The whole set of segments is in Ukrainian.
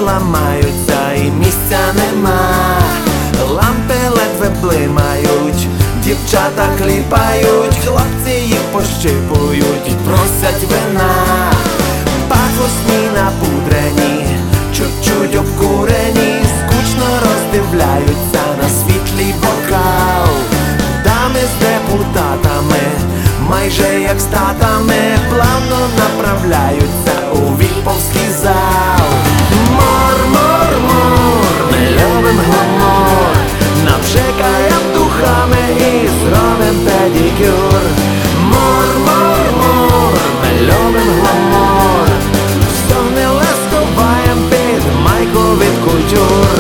ламаються і місця нема. Лампи ледве блимають, дівчата кліпають, хлопці їх пощипують і просять вина. Пахосні напудрені, чуть-чуть обкурені, скучно роздивляються на світлий бокал. Дами з депутатами, майже як статами, плавно направляються у відповський зал. Мор, мор, мор, ми любим гламур, навшикаєм духами і зробим педикюр. Мор, мор, мор, ми любим гламур, стомили сховаєм під майку від культур.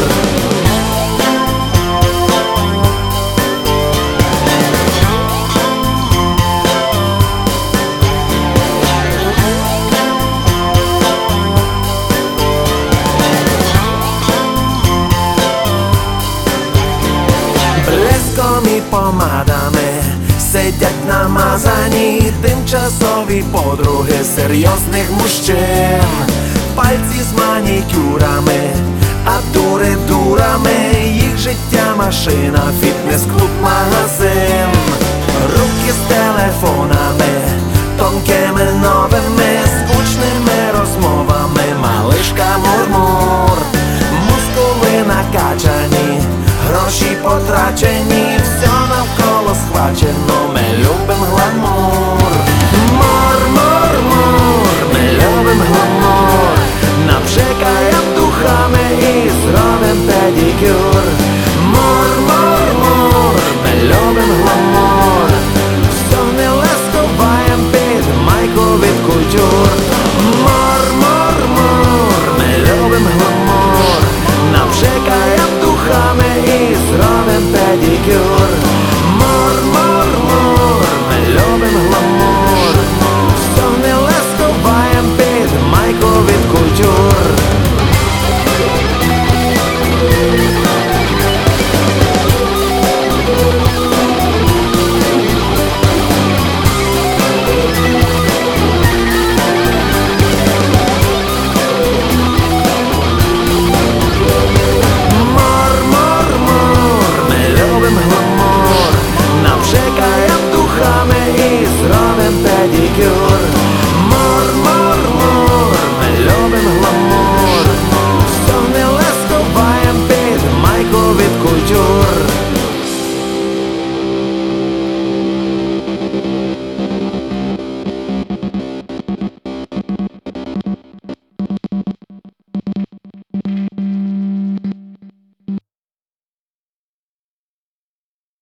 Блеском і помадами сидять намазані тимчасові подруги серйозних мужчин. Пальці з манікюрами, а дури дурами, їх життя машина, фітнес-клуб, магазин.